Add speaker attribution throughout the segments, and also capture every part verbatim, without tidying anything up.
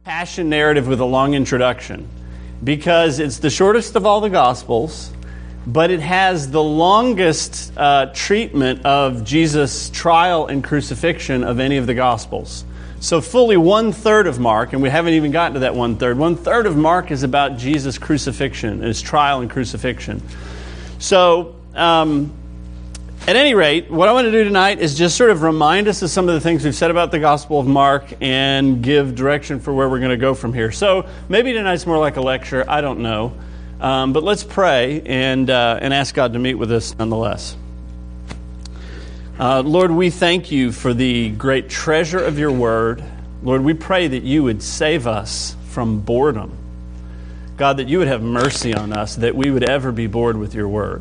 Speaker 1: passion narrative with a long introduction because it's the shortest of all the Gospels, but it has the longest uh, treatment of Jesus' trial and crucifixion of any of the Gospels. So fully one-third of Mark, and we haven't even gotten to that one-third, one-third of Mark is about Jesus' crucifixion, his trial and crucifixion. So, um, at any rate, what I want to do tonight is just sort of remind us of some of the things we've said about the Gospel of Mark and give direction for where we're going to go from here. So maybe tonight's more like a lecture, I don't know. Um, but let's pray and uh, and ask God to meet with us nonetheless. Uh, Lord, we thank you for the great treasure of your word. Lord, we pray that you would save us from boredom. God, that you would have mercy on us, that we would ever be bored with your word.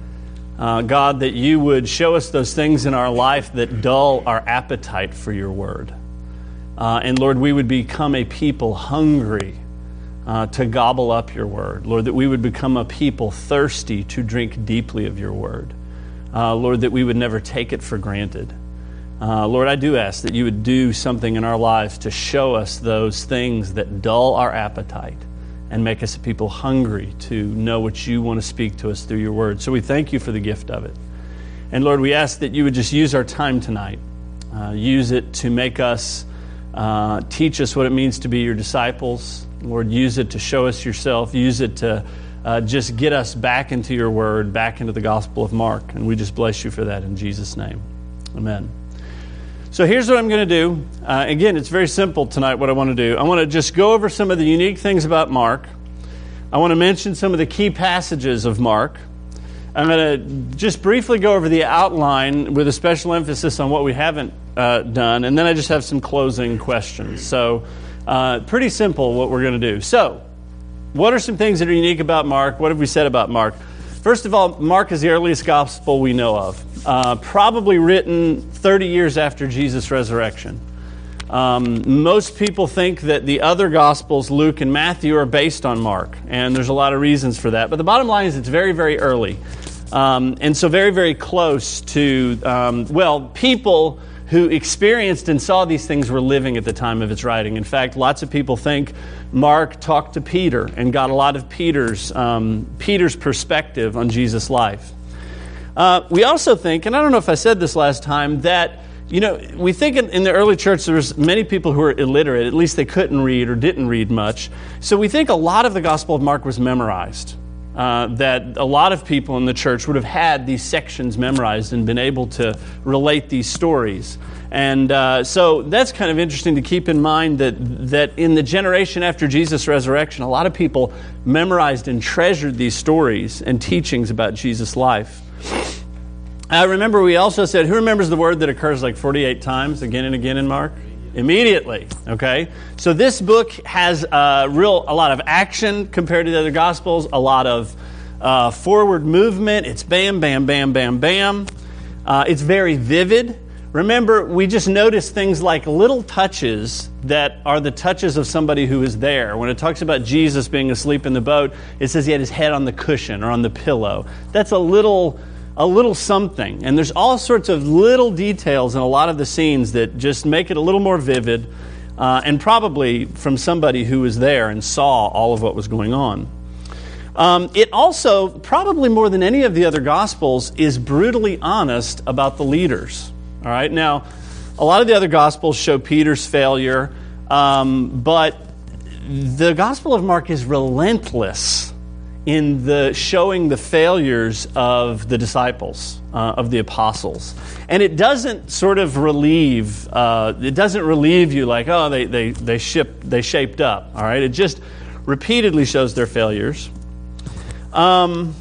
Speaker 1: Uh, God, that you would show us those things in our life that dull our appetite for your word. Uh, and Lord, we would become a people hungry uh, to gobble up your word. Lord, that we would become a people thirsty to drink deeply of your word. Uh, Lord, that we would never take it for granted. Uh, Lord, I do ask that you would do something in our lives to show us those things that dull our appetite and make us a people hungry to know what you want to speak to us through your word. So we thank you for the gift of it. And Lord, we ask that you would just use our time tonight. Uh, use it to make us, uh, teach us what it means to be your disciples. Lord, use it to show us yourself. Use it to uh, just get us back into your word, back into the Gospel of Mark. And we just bless you for that in Jesus' name. Amen. So here's what I'm going to do. Uh, again, it's very simple tonight what I want to do. I want to just go over some of the unique things about Mark. I want to mention some of the key passages of Mark. I'm going to just briefly go over the outline with a special emphasis on what we haven't uh, done, and then I just have some closing questions. So uh, pretty simple what we're going to do. So what are some things that are unique about Mark? What have we said about Mark? First of all, Mark is the earliest gospel we know of, uh, probably written thirty years after Jesus' resurrection. Um, most people think that the other gospels, Luke and Matthew, are based on Mark, and there's a lot of reasons for that. But the bottom line is it's very, very early, um, and so very, very close to, um, well, people who experienced and saw these things were living at the time of its writing. In fact, lots of people think Mark talked to Peter and got a lot of Peter's um, Peter's perspective on Jesus' life. Uh, we also think, and I don't know if I said this last time, that you know we think in, in the early church there was many people who were illiterate. At least they couldn't read or didn't read much. So we think a lot of the Gospel of Mark was memorized. Uh, that a lot of people in the church would have had these sections memorized and been able to relate these stories. And uh, so that's kind of interesting to keep in mind that that in the generation after Jesus' resurrection, a lot of people memorized and treasured these stories and teachings about Jesus' life. I remember we also said, who remembers the word that occurs like forty-eight times again and again in Mark? Immediately, okay? So this book has a real a lot of action compared to the other Gospels, a lot of uh, forward movement. It's bam, bam, bam, bam, bam. Uh, it's very vivid. Remember, we just noticed things like little touches that are the touches of somebody who is there. When it talks about Jesus being asleep in the boat, it says he had his head on the cushion or on the pillow. That's a little... a little something. And there's all sorts of little details in a lot of the scenes that just make it a little more vivid, uh, and probably from somebody who was there and saw all of what was going on. Um, it also, probably more than any of the other Gospels, is brutally honest about the leaders. All right. Now, a lot of the other Gospels show Peter's failure, um, but the Gospel of Mark is relentless in the showing the failures of the disciples, uh, of the apostles. And it doesn't sort of relieve, uh, it doesn't relieve you like, oh, they they they shipped, they shaped up, all right? It just repeatedly shows their failures. Um,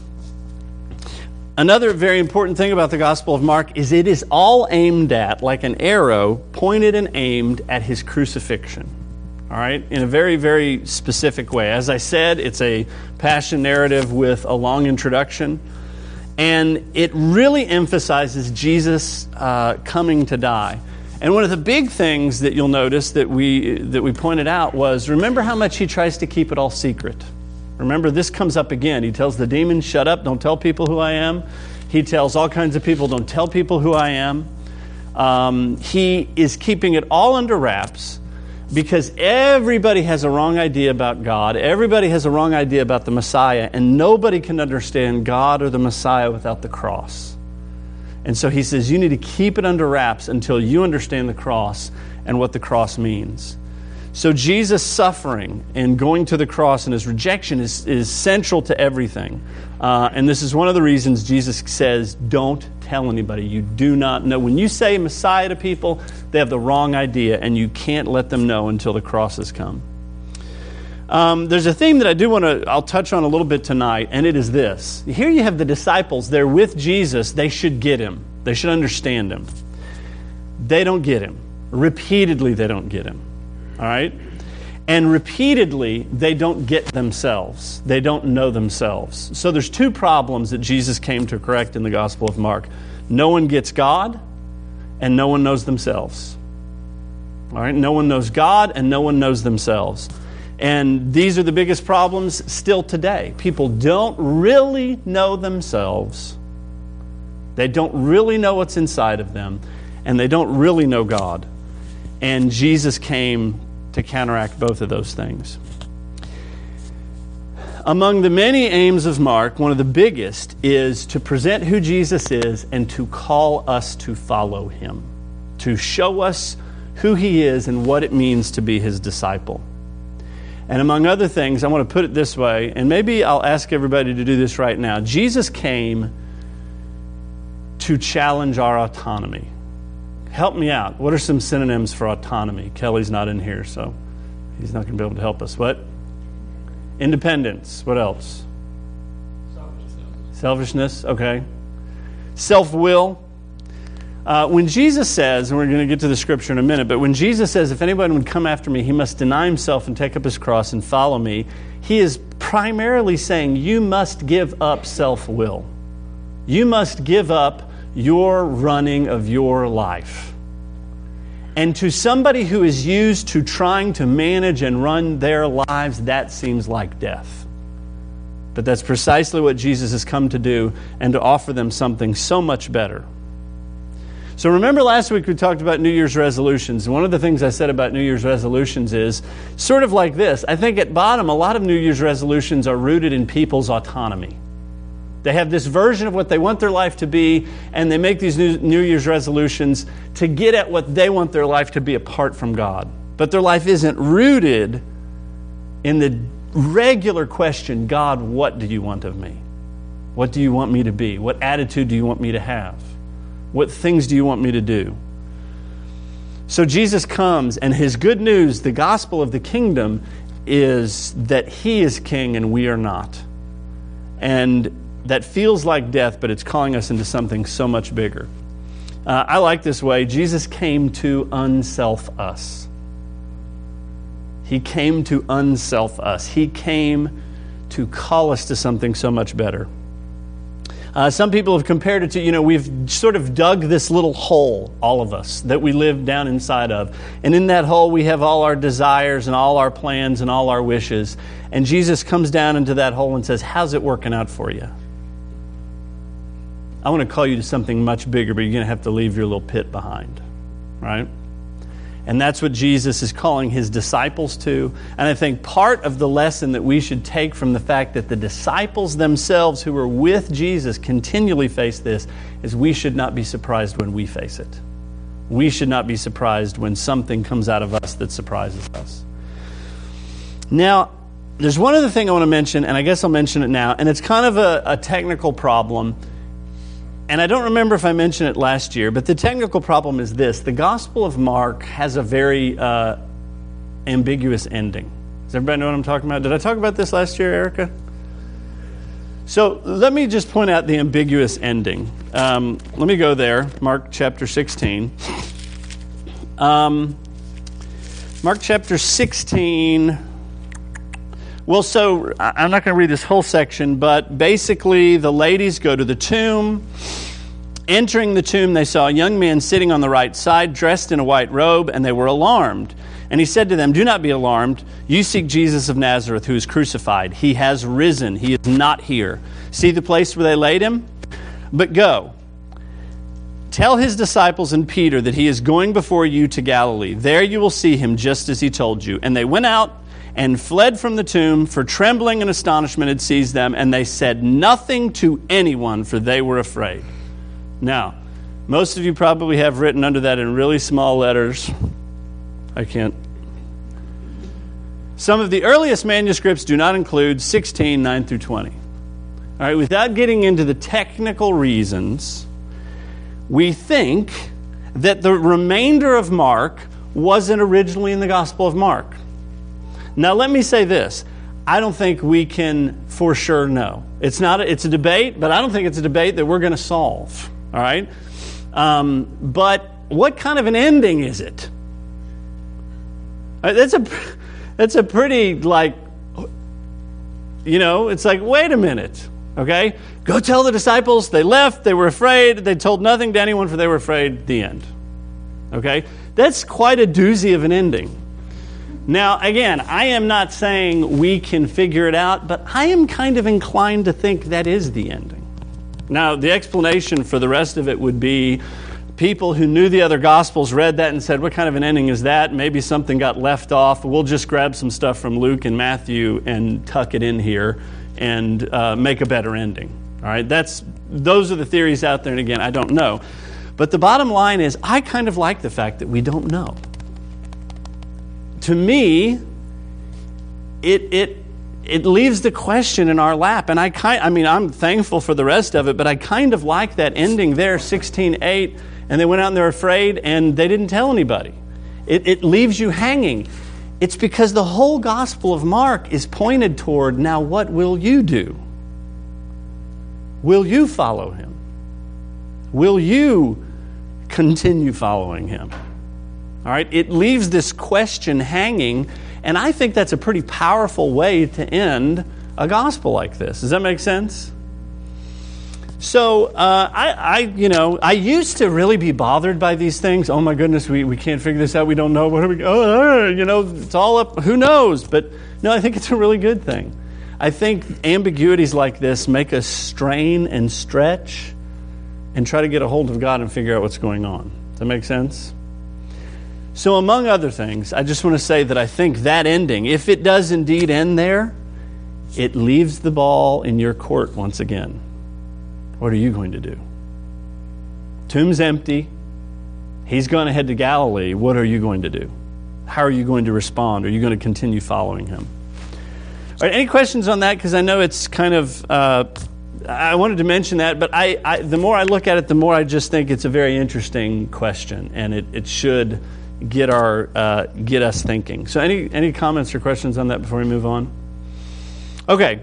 Speaker 1: another very important thing about the Gospel of Mark is it is all aimed at, like an arrow, pointed and aimed at his crucifixion. All right, in a very, very specific way. As I said, it's a passion narrative with a long introduction, and it really emphasizes Jesus uh, coming to die. And one of the big things that you'll notice that we that we pointed out was, remember how much he tries to keep it all secret. Remember, this comes up again. He tells the demons, shut up, don't tell people who I am. He tells all kinds of people, don't tell people who I am. Um, he is keeping it all under wraps. Because everybody has a wrong idea about God. Everybody has a wrong idea about the Messiah. And nobody can understand God or the Messiah without the cross. And so he says, you need to keep it under wraps until you understand the cross and what the cross means. So Jesus' suffering and going to the cross and his rejection is, is central to everything. Uh, and this is one of the reasons Jesus says, don't tell anybody. You do not know. When you say Messiah to people, they have the wrong idea, and you can't let them know until the cross has come. Um, there's a theme that I do want to, I'll touch on a little bit tonight, and it is this. Here you have the disciples. They're with Jesus. They should get him. They should understand him. They don't get him. Repeatedly, they don't get him. All right? And repeatedly, they don't get themselves. They don't know themselves. So there's two problems that Jesus came to correct in the Gospel of Mark. No one gets God, and no one knows themselves. All right? No one knows God, and no one knows themselves. And these are the biggest problems still today. People don't really know themselves. They don't really know what's inside of them, and they don't really know God. And Jesus came to counteract both of those things. Among the many aims of Mark, one of the biggest is to present who Jesus is and to call us to follow him, to show us who he is and what it means to be his disciple. And among other things, I want to put it this way, and maybe I'll ask everybody to do this right now. Jesus came to challenge our autonomy. Help me out. What are some synonyms for autonomy? Kelly's not in here, so he's not going to be able to help us. What? Independence. What else? Selfishness. Selfishness, okay. Self-will. Uh, when Jesus says, and we're going to get to the scripture in a minute, but when Jesus says, if anyone would come after me, he must deny himself and take up his cross and follow me, he is primarily saying you must give up self-will. You must give up your running of your life. And to somebody who is used to trying to manage and run their lives, that seems like death. But that's precisely what Jesus has come to do, and to offer them something so much better. So remember last week we talked about New Year's resolutions. One of the things I said about New Year's resolutions is sort of like this. I think at bottom, a lot of New Year's resolutions are rooted in people's autonomy. They have this version of what they want their life to be, and they make these new, New Year's resolutions to get at what they want their life to be apart from God. But their life isn't rooted in the regular question, God, what do you want of me? What do you want me to be? What attitude do you want me to have? What things do you want me to do? So Jesus comes, and his good news, the gospel of the kingdom, is that he is king and we are not. And that feels like death, but it's calling us into something so much bigger. Uh, I like this way. Jesus came to unself us. He came to unself us. He came to call us to something so much better. Uh, some people have compared it to, you know, we've sort of dug this little hole, all of us, that we live down inside of. And in that hole, we have all our desires and all our plans and all our wishes. And Jesus comes down into that hole and says, how's it working out for you? I want to call you to something much bigger, but you're going to have to leave your little pit behind, right? And that's what Jesus is calling his disciples to. And I think part of the lesson that we should take from the fact that the disciples themselves who were with Jesus continually face this is we should not be surprised when we face it. We should not be surprised when something comes out of us that surprises us. Now, there's one other thing I want to mention, and I guess I'll mention it now, and it's kind of a, a technical problem. And I don't remember if I mentioned it last year, but the technical problem is this. The Gospel of Mark has a very uh, ambiguous ending. Does everybody know what I'm talking about? Did I talk about this last year, Erica? So let me just point out the ambiguous ending. Um, let me go there, Mark chapter sixteen. Um, Mark chapter sixteen... Well, so I'm not going to read this whole section, but basically the ladies go to the tomb. Entering the tomb, they saw a young man sitting on the right side, dressed in a white robe, and they were alarmed. And he said to them, do not be alarmed. You seek Jesus of Nazareth, who is crucified. He has risen. He is not here. See the place where they laid him? But go. Tell his disciples and Peter that he is going before you to Galilee. There you will see him just as he told you. And they went out and fled from the tomb, for trembling and astonishment had seized them, and they said nothing to anyone, for they were afraid. Now, most of you probably have written under that in really small letters. I can't. Some of the earliest manuscripts do not include sixteen, nine through twenty. All right, without getting into the technical reasons, we think that the remainder of Mark wasn't originally in the Gospel of Mark. Now, let me say this. I don't think we can for sure know. It's not. A, it's a debate, but I don't think it's a debate that we're going to solve. All right? Um, but what kind of an ending is it? All right, that's a that's a pretty, like, you know, it's like, wait a minute. Okay? Go tell the disciples they left, they were afraid, they told nothing to anyone for they were afraid, the end. Okay? That's quite a doozy of an ending. Now, again, I am not saying we can figure it out, but I am kind of inclined to think that is the ending. Now, the explanation for the rest of it would be people who knew the other Gospels read that and said, what kind of an ending is that? Maybe something got left off. We'll just grab some stuff from Luke and Matthew and tuck it in here and uh, make a better ending. All right, that's those are the theories out there, and again, I don't know. But the bottom line is, I kind of like the fact that we don't know. To me, it it it leaves the question in our lap, and I kind I mean, I'm thankful for the rest of it, but I kind of like that ending there, sixteen eight, and they went out and they're afraid, and they didn't tell anybody. It it leaves you hanging. It's because the whole Gospel of Mark is pointed toward, now what will you do? Will you follow him? Will you continue following him? All right, it leaves this question hanging, and I think that's a pretty powerful way to end a gospel like this. Does that make sense? So, uh, I, I, you know, I used to really be bothered by these things. Oh my goodness, we, we can't figure this out. We don't know. What are we? Oh, you know, it's all up. Who knows? But no, I think it's a really good thing. I think ambiguities like this make us strain and stretch and try to get a hold of God and figure out what's going on. Does that make sense? So, among other things, I just want to say that I think that ending, if it does indeed end there, it leaves the ball in your court once again. What are you going to do? Tomb's empty. He's going to head to Galilee. What are you going to do? How are you going to respond? Are you going to continue following him? All right, any questions on that? Because I know it's kind of, uh, I wanted to mention that, but I, I, the more I look at it, the more I just think it's a very interesting question, and it, it should get our uh, get us thinking. So any, any comments or questions on that before we move on? Okay,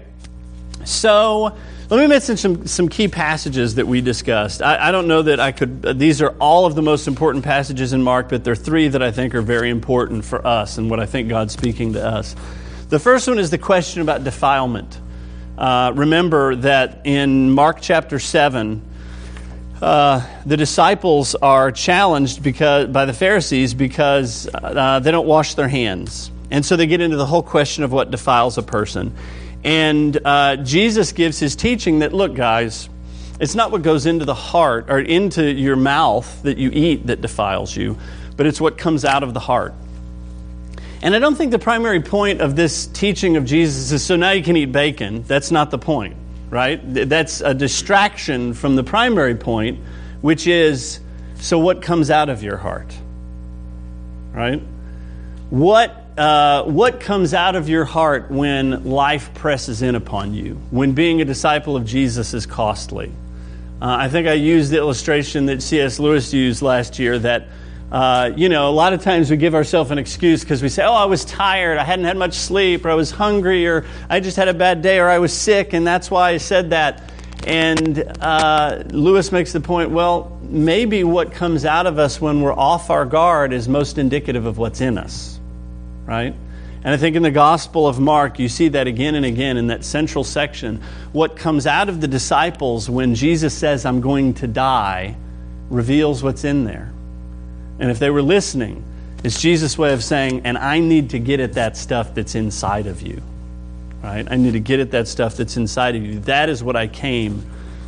Speaker 1: so let me mention some, some key passages that we discussed. I, I don't know that I could, uh, these are all of the most important passages in Mark, but there are three that I think are very important for us and what I think God's speaking to us. The first one is the question about defilement. Uh, remember that in Mark chapter seven, uh, the disciples are challenged because by the Pharisees because uh, they don't wash their hands. And so they get into the whole question of what defiles a person. And uh, Jesus gives his teaching that, look, guys, it's not what goes into the heart or into your mouth that you eat that defiles you, but it's what comes out of the heart. And I don't think the primary point of this teaching of Jesus is, so now you can eat bacon. That's not the point, right? That's a distraction from the primary point, which is, so what comes out of your heart, right? What uh, what comes out of your heart when life presses in upon you, when being a disciple of Jesus is costly? Uh, I think I used the illustration that C S Lewis used last year that Uh, you know, a lot of times we give ourselves an excuse because we say, oh, I was tired, I hadn't had much sleep, or I was hungry, or I just had a bad day, or I was sick, and that's why I said that. And uh, Lewis makes the point, well, maybe what comes out of us when we're off our guard is most indicative of what's in us, right? And I think in the Gospel of Mark, you see that again and again in that central section. What comes out of the disciples when Jesus says, I'm going to die, reveals what's in there. And if they were listening, it's Jesus' way of saying, and I need to get at that stuff that's inside of you. Right? I need to get at that stuff that's inside of you. That is what I came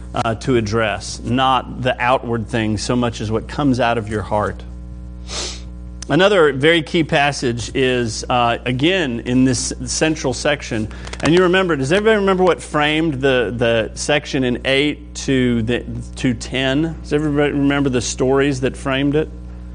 Speaker 1: uh, to address, not the outward things so much as what comes out of your heart. Another very key passage is, uh, again, in this central section. And you remember, does everybody remember what framed the, the section in eight to, the, to ten? Does everybody remember the stories that framed it?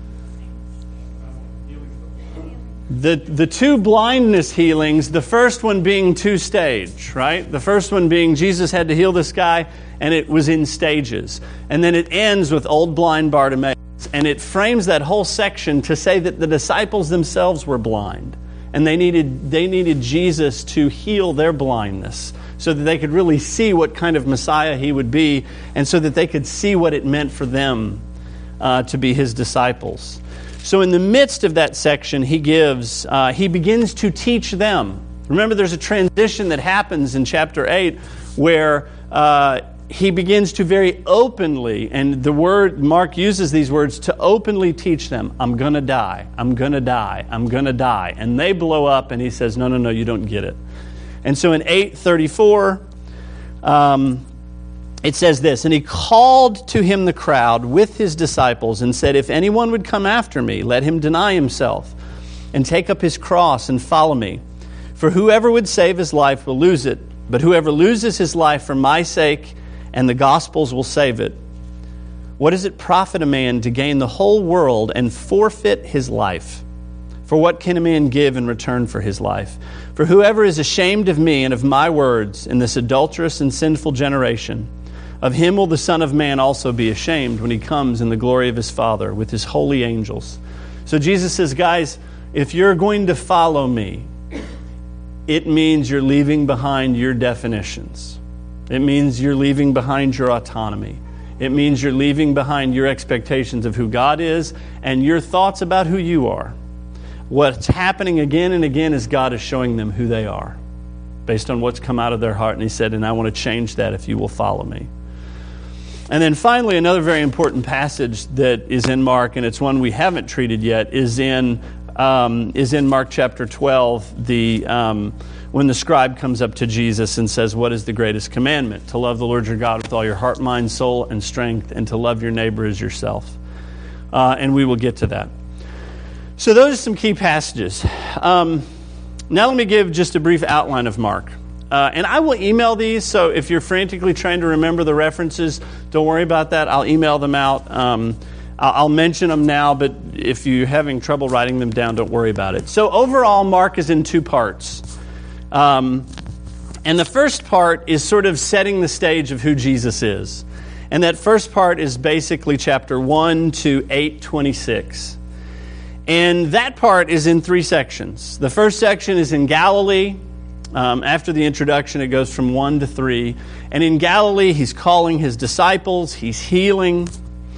Speaker 1: The, the two blindness healings, the first one being two-stage, right? The first one being Jesus had to heal this guy, and it was in stages. And then it ends with old blind Bartimaeus. And it frames that whole section to say that the disciples themselves were blind. And they needed, they needed Jesus to heal their blindness so that they could really see what kind of Messiah he would be, and so that they could see what it meant for them uh, to be his disciples. So in the midst of that section, he gives, uh, he begins to teach them. Remember, there's a transition that happens in chapter eight where uh, he begins to very openly, and the word, Mark uses these words, to openly teach them, I'm going to die, I'm going to die, I'm going to die. And they blow up, and he says, no, no, no, you don't get it. And so in eight thirty-four, um, it says this, and he called to him the crowd with his disciples and said, if anyone would come after me, let him deny himself and take up his cross and follow me. For whoever would save his life will lose it, but whoever loses his life for my sake and the gospel's will save it. What does it profit a man to gain the whole world and forfeit his life? For what can a man give in return for his life? For whoever is ashamed of me and of my words in this adulterous and sinful generation, of him will the Son of Man also be ashamed when he comes in the glory of his Father with his holy angels. So Jesus says, guys, if you're going to follow me, it means you're leaving behind your definitions. It means you're leaving behind your autonomy. It means you're leaving behind your expectations of who God is and your thoughts about who you are. What's happening again and again is God is showing them who they are based on what's come out of their heart. And he said, and I want to change that if you will follow me. And then finally, another very important passage that is in Mark, and it's one we haven't treated yet, is in um, is in Mark chapter twelve, the um, when the scribe comes up to Jesus and says, what is the greatest commandment? To love the Lord your God with all your heart, mind, soul, and strength, and to love your neighbor as yourself. Uh, and we will get to that. So those are some key passages. Um, now let me give just a brief outline of Mark. Uh, and I will email these, so if you're frantically trying to remember the references, don't worry about that. I'll email them out. Um, I'll mention them now, but if you're having trouble writing them down, don't worry about it. So overall, Mark is in two parts. Um, and the first part is sort of setting the stage of who Jesus is. And that first part is basically chapter one to eight twenty-six. And that part is in three sections. The first section is in Galilee. Um, after the introduction, it goes from one to three. And in Galilee, he's calling his disciples. He's healing.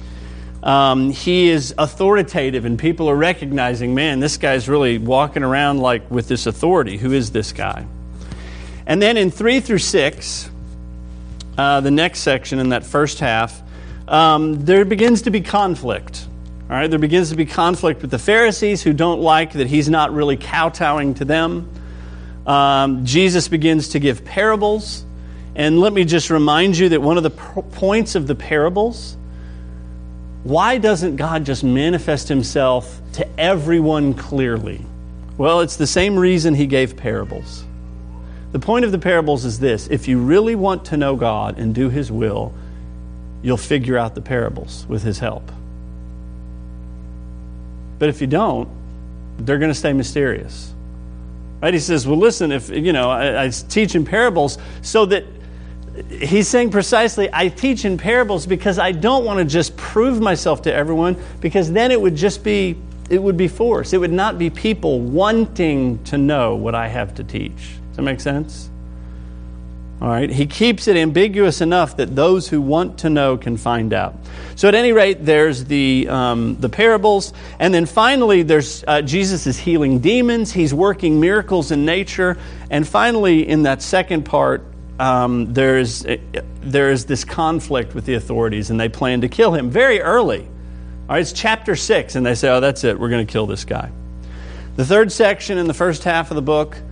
Speaker 1: Um, he is authoritative, and people are recognizing, man, this guy's really walking around like with this authority. Who is this guy? And then in three through six, uh, the next section in that first half, um, there begins to be conflict. All right, there begins to be conflict with the Pharisees who don't like that he's not really kowtowing to them. Um, Jesus begins to give parables. And let me just remind you that one of the p- points of the parables, why doesn't God just manifest himself to everyone clearly? Well, it's the same reason he gave parables. The point of the parables is this: if you really want to know God and do his will, you'll figure out the parables with his help. But if you don't, they're going to stay mysterious. Right? He says, well, listen, if, you know, I, I teach in parables so that he's saying precisely, I teach in parables because I don't want to just prove myself to everyone, because then it would just be, it would be force. It would not be people wanting to know what I have to teach. Does that make sense? All right. He keeps it ambiguous enough that those who want to know can find out. So at any rate, there's the um, the parables. And then finally, there's uh, Jesus is healing demons. He's working miracles in nature. And finally, in that second part, um, there's, uh, there's this conflict with the authorities, and they plan to kill him very early. All right, it's chapter six, and they say, oh, that's it. We're going to kill this guy. The third section in the first half of the book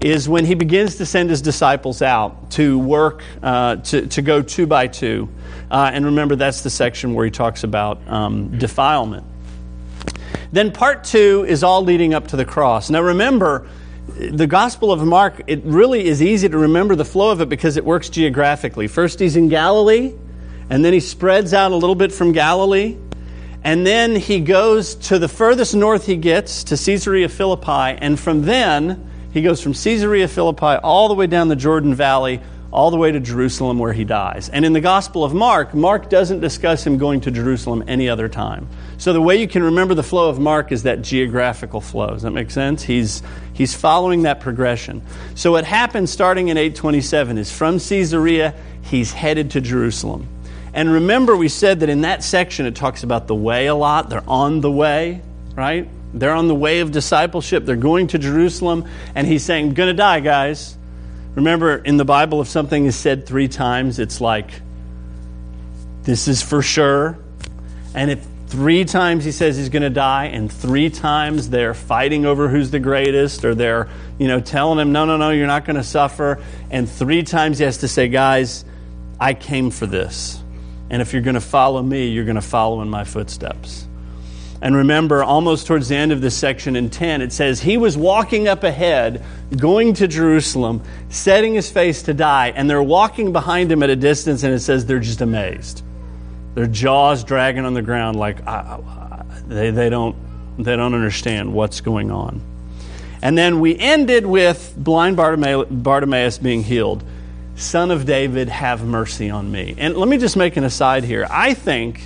Speaker 1: is when he begins to send his disciples out to work, uh, to, to go two by two. Uh, and remember, that's the section where he talks about um, defilement. Then part two is all leading up to the cross. Now remember, the Gospel of Mark, it really is easy to remember the flow of it because it works geographically. First he's in Galilee, and then he spreads out a little bit from Galilee, and then he goes to the furthest north he gets, to Caesarea Philippi, and from then he goes from Caesarea Philippi all the way down the Jordan Valley, all the way to Jerusalem where he dies. And in the Gospel of Mark, Mark doesn't discuss him going to Jerusalem any other time. So the way you can remember the flow of Mark is that geographical flow. Does that make sense? He's he's following that progression. So what happens starting in eight twenty-seven is from Caesarea, he's headed to Jerusalem. And remember, we said that in that section it talks about the way a lot. They're on the way, right? They're on the way of discipleship. They're going to Jerusalem. And he's saying, I'm going to die, guys. Remember, in the Bible, if something is said three times, it's like, this is for sure. And if three times he says he's going to die, and three times they're fighting over who's the greatest, or they're, you know, telling him, no, no, no, you're not going to suffer. And three times he has to say, guys, I came for this. And if you're going to follow me, you're going to follow in my footsteps. And remember, almost towards the end of this section in ten, it says, he was walking up ahead, going to Jerusalem, setting his face to die, and they're walking behind him at a distance, and it says they're just amazed. Their jaws dragging on the ground like I, I, they, they, don't, they don't understand what's going on. And then we ended with blind Bartimaeus, Bartimaeus being healed. Son of David, have mercy on me. And let me just make an aside here. I think...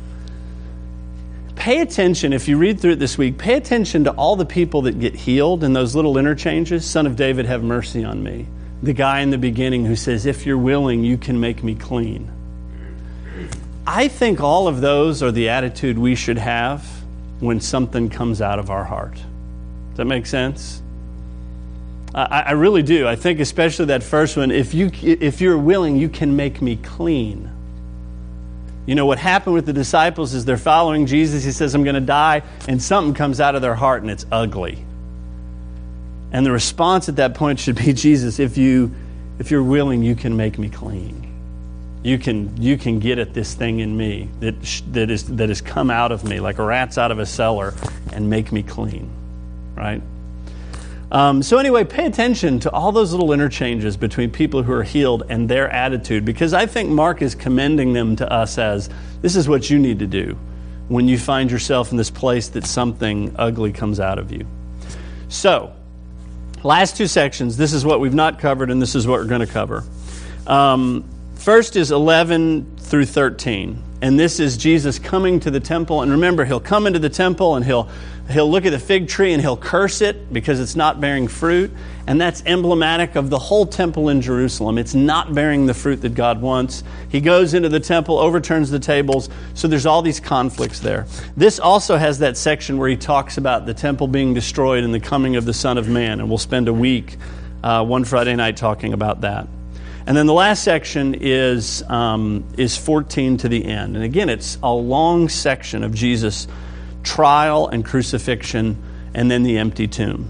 Speaker 1: Pay attention, if you read through it this week, pay attention to all the people that get healed in those little interchanges. Son of David, have mercy on me. The guy in the beginning who says, if you're willing, you can make me clean. I think all of those are the attitude we should have when something comes out of our heart. Does that make sense? I, I really do. I think especially that first one, if you if you're willing, you can make me clean. You know, what happened with the disciples is they're following Jesus. He says, I'm going to die. And something comes out of their heart and it's ugly. And the response at that point should be, Jesus, if, you, if you're willing, you can make me clean. You can you can get at this thing in me that that is that has come out of me like a rat's out of a cellar and make me clean. Right? Um, so anyway, pay attention to all those little interchanges between people who are healed and their attitude, because I think Mark is commending them to us as, this is what you need to do when you find yourself in this place that something ugly comes out of you. So, last two sections, this is what we've not covered and this is what we're going to cover. Um, first is eleven through thirteen. And this is Jesus coming to the temple. And remember, he'll come into the temple and he'll he'll look at the fig tree and he'll curse it because it's not bearing fruit. And that's emblematic of the whole temple in Jerusalem. It's not bearing the fruit that God wants. He goes into the temple, overturns the tables. So there's all these conflicts there. This also has that section where he talks about the temple being destroyed and the coming of the Son of Man. And we'll spend a week, uh, one Friday night, talking about that. And then the last section is um, is fourteen to the end. And again, it's a long section of Jesus' trial and crucifixion and then the empty tomb.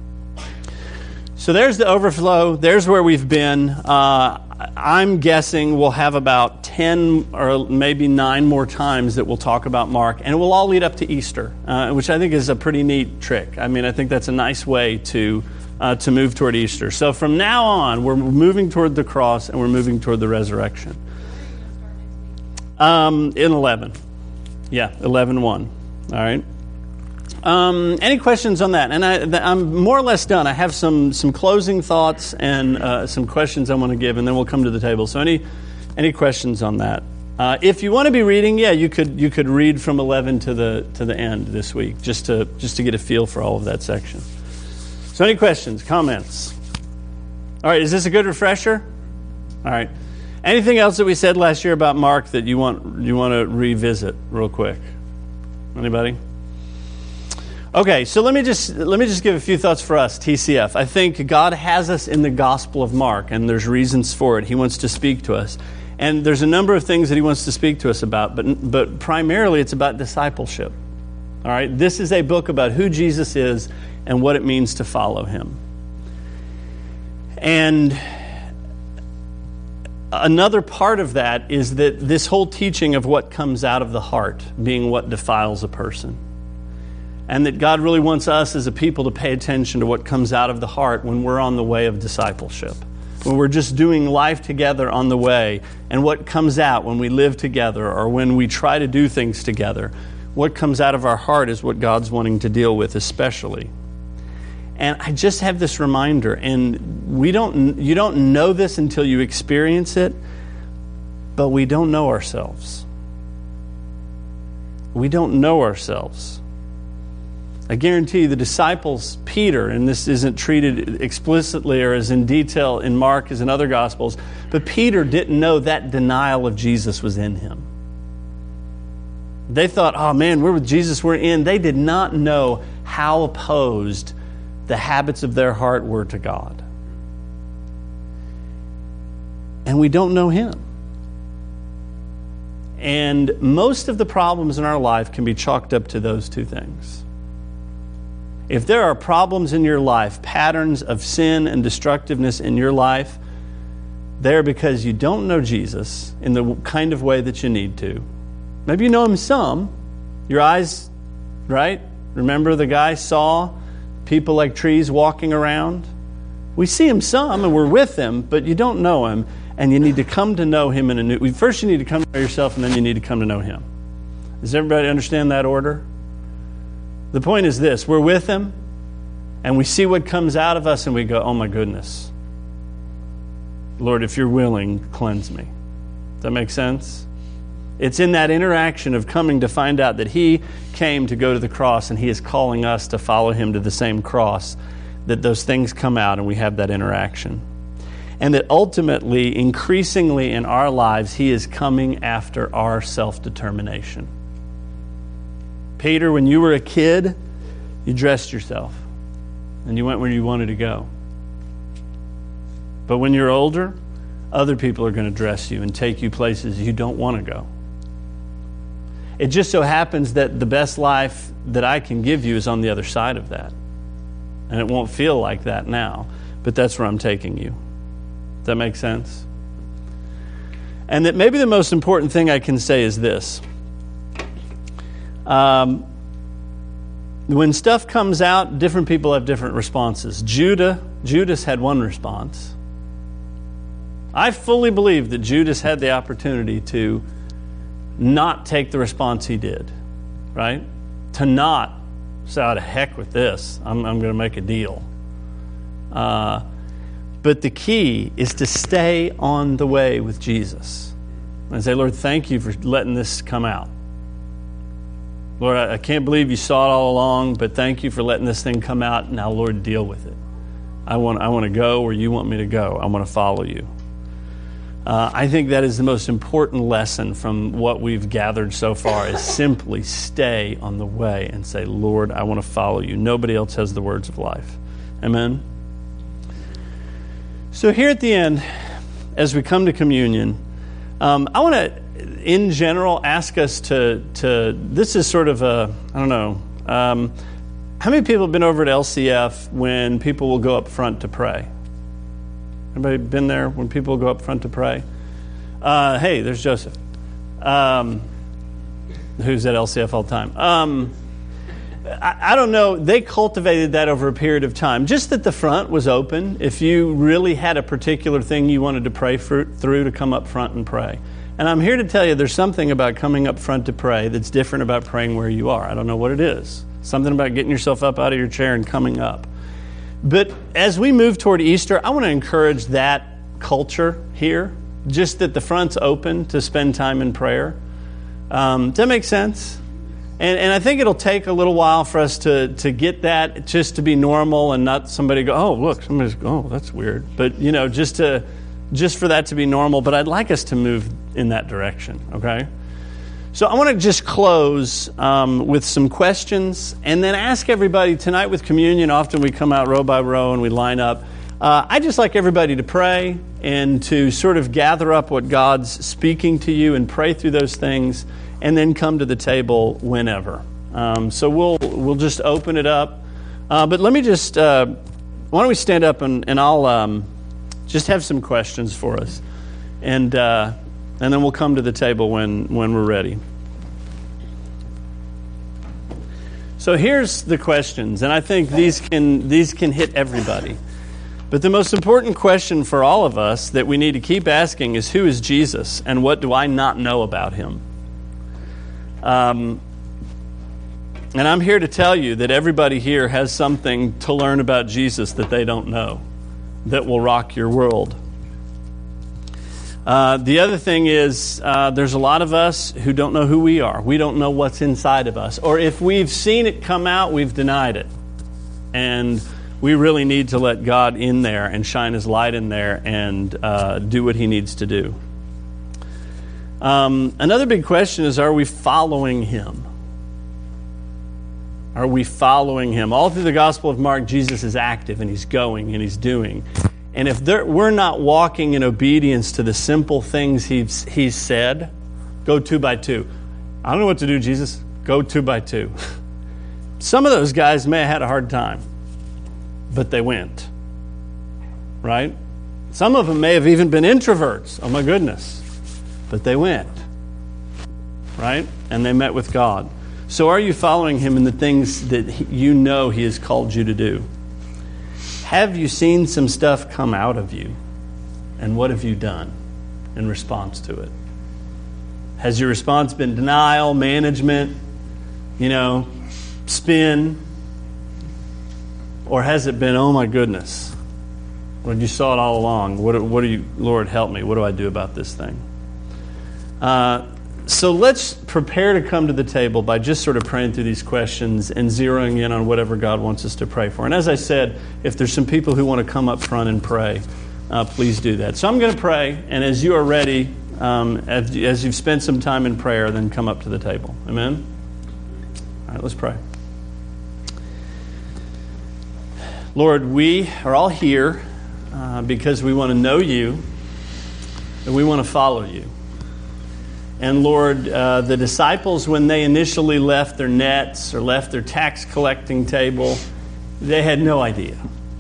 Speaker 1: So there's the overflow. There's where we've been. Uh, I'm guessing we'll have about ten or maybe nine more times that we'll talk about Mark. And it will all lead up to Easter, uh, which I think is a pretty neat trick. I mean, I think that's a nice way to... Uh, to move toward Easter. So from now on, we're moving toward the cross and we're moving toward the resurrection. Um, in eleven. Yeah, eleven one. All right. Um, any questions on that? And I, I'm more or less done. I have some some closing thoughts and uh, some questions I want to give, and then we'll come to the table. So any any questions on that? Uh, if you want to be reading, yeah, you could you could read from eleven to the to the end this week, just to just to get a feel for all of that section. So any questions, comments? All right, is this a good refresher? All right. Anything else that we said last year about Mark that you want you want to revisit real quick? Anybody? Okay, so let me just let me just give a few thoughts for us, T C F. I think God has us in the Gospel of Mark, and there's reasons for it. He wants to speak to us. And there's a number of things that he wants to speak to us about, but but primarily it's about discipleship. All right, this is a book about who Jesus is and what it means to follow him. And another part of that is that this whole teaching of what comes out of the heart being what defiles a person. And that God really wants us as a people to pay attention to what comes out of the heart when we're on the way of discipleship. When we're just doing life together on the way, and what comes out when we live together or when we try to do things together. What comes out of our heart is what God's wanting to deal with especially. And I just have this reminder, and we don't you don't know this until you experience it, but we don't know ourselves. We don't know ourselves. I guarantee you the disciples, Peter, and this isn't treated explicitly or as in detail in Mark as in other Gospels, but Peter didn't know that denial of Jesus was in him. They thought, oh man, we're with Jesus, we're in. They did not know how opposed the habits of their heart were to God. And we don't know Him. And most of the problems in our life can be chalked up to those two things. If there are problems in your life, patterns of sin and destructiveness in your life, they're because you don't know Jesus in the kind of way that you need to. Maybe you know Him some. Your eyes, right? Remember the guy saw people like trees walking around? We see Him some and we're with Him, but you don't know Him, and you need to come to know Him in a new... First you need to come to know yourself, and then you need to come to know Him. Does everybody understand that order? The point is this: we're with Him, and we see what comes out of us, and we go, oh my goodness. Lord, if you're willing, cleanse me. Does that make sense? It's in that interaction of coming to find out that He came to go to the cross, and He is calling us to follow Him to the same cross, that those things come out and we have that interaction. And that ultimately, increasingly in our lives, He is coming after our self-determination. Peter, when you were a kid, you dressed yourself and you went where you wanted to go. But when you're older, other people are going to dress you and take you places you don't want to go. It just so happens that the best life that I can give you is on the other side of that. And it won't feel like that now, but that's where I'm taking you. Does that make sense? And that maybe the most important thing I can say is this. Um, when stuff comes out, different people have different responses. Judah, Judas had one response. I fully believe that Judas had the opportunity to not take the response he did, right? To not say, oh, to heck with this. I'm, I'm going to make a deal. Uh, but the key is to stay on the way with Jesus. And say, Lord, thank you for letting this come out. Lord, I can't believe you saw it all along, but thank you for letting this thing come out. Now, Lord, deal with it. I want, I want to go where you want me to go. I want to follow you. Uh, I think that is the most important lesson from what we've gathered so far, is simply stay on the way and say, Lord, I want to follow you. Nobody else has the words of life. Amen? So here at the end, as we come to communion, um, I want to, in general, ask us to, to, this is sort of a, I don't know, um, how many people have been over at L C F when people will go up front to pray? Anybody been there when people go up front to pray? Uh, hey, there's Joseph, um, who's at L C F all the time. Um, I, I don't know. They cultivated that over a period of time. Just that the front was open. If you really had a particular thing you wanted to pray for, through, to come up front and pray. And I'm here to tell you there's something about coming up front to pray that's different about praying where you are. I don't know what it is. Something about getting yourself up out of your chair and coming up. But as we move toward Easter, I want to encourage that culture here, just that the front's open to spend time in prayer. Um, does that make sense? And, and I think it'll take a little while for us to, to get that just to be normal and not somebody go, oh, look, somebody's, oh, that's weird. But, you know, just to just for that to be normal. But I'd like us to move in that direction, okay? So I want to just close um, with some questions and then ask everybody tonight with communion. Often we come out row by row and we line up. Uh, I just like everybody to pray and to sort of gather up what God's speaking to you and pray through those things and then come to the table whenever. Um, so we'll we'll just open it up. Uh, but let me just, uh, why don't we stand up and, and I'll um, just have some questions for us. And uh, and then we'll come to the table when, when we're ready. So here's the questions, and I think these can these can hit everybody. But the most important question for all of us that we need to keep asking is, who is Jesus, and what do I not know about him? Um, and I'm here to tell you that everybody here has something to learn about Jesus that they don't know, that will rock your world. Uh, the other thing is, uh, there's a lot of us who don't know who we are. We don't know what's inside of us. Or if we've seen it come out, we've denied it. And we really need to let God in there and shine his light in there and uh, do what he needs to do. Um, another big question is, are we following him? Are we following him? All through the Gospel of Mark, Jesus is active and he's going and he's doing. And if there, we're not walking in obedience to the simple things he's, he's said, go two by two. I don't know what to do, Jesus. Go two by two. Some of those guys may have had a hard time, but they went. Right? Some of them may have even been introverts. Oh my goodness. But they went. Right? And they met with God. So are you following him in the things that he, you know he has called you to do? Have you seen some stuff come out of you? And what have you done in response to it? Has your response been denial, management, you know, spin? Or has it been, oh my goodness, when you saw it all along, what, what do you, Lord, help me, what do I do about this thing? Uh, so let's prepare to come to the table by just sort of praying through these questions and zeroing in on whatever God wants us to pray for. And as I said, if there's some people who want to come up front and pray, uh, please do that. So I'm going to pray, and as you are ready, um, as, as you've spent some time in prayer, then come up to the table. Amen? All right, let's pray. Lord, we are all here uh, because we want to know you and we want to follow you. And Lord, uh, the disciples, when they initially left their nets or left their tax collecting table, they had no idea.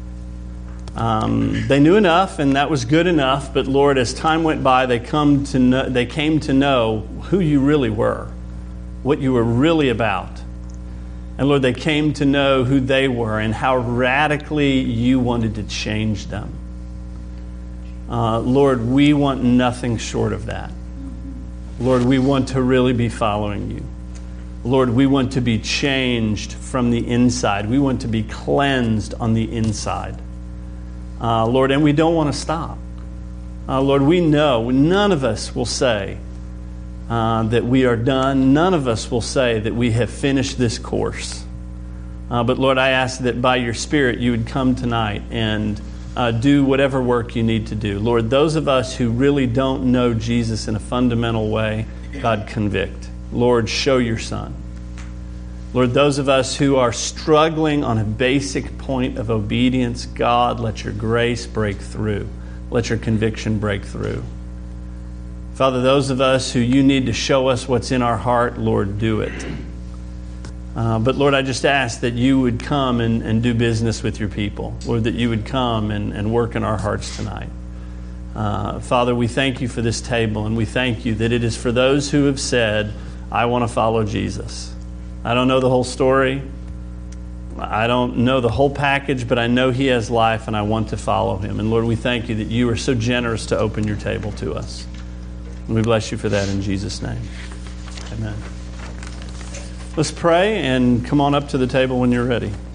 Speaker 1: Um, they knew enough, and that was good enough. But Lord, as time went by, they come to know, they came to know who you really were, what you were really about. And Lord, they came to know who they were and how radically you wanted to change them. Uh, Lord, we want nothing short of that. Lord, we want to really be following you. Lord, we want to be changed from the inside. We want to be cleansed on the inside. Uh, Lord, and we don't want to stop. Uh, Lord, we know none of us will say uh, that we are done. None of us will say that we have finished this course. Uh, but Lord, I ask that by your Spirit you would come tonight and Uh, do whatever work you need to do. Lord, those of us who really don't know Jesus in a fundamental way, God, convict. Lord, show your Son. Lord, those of us who are struggling on a basic point of obedience, God, let your grace break through. Let your conviction break through. Father, those of us who you need to show us what's in our heart, Lord, do it. Uh, but Lord, I just ask that you would come and, and do business with your people. Lord, that you would come and, and work in our hearts tonight. Uh, Father, we thank you for this table, and we thank you that it is for those who have said, I want to follow Jesus. I don't know the whole story. I don't know the whole package, but I know he has life, and I want to follow him. And Lord, we thank you that you are so generous to open your table to us. And we bless you for that in Jesus' name. Amen. Let's pray and come on up to the table when you're ready.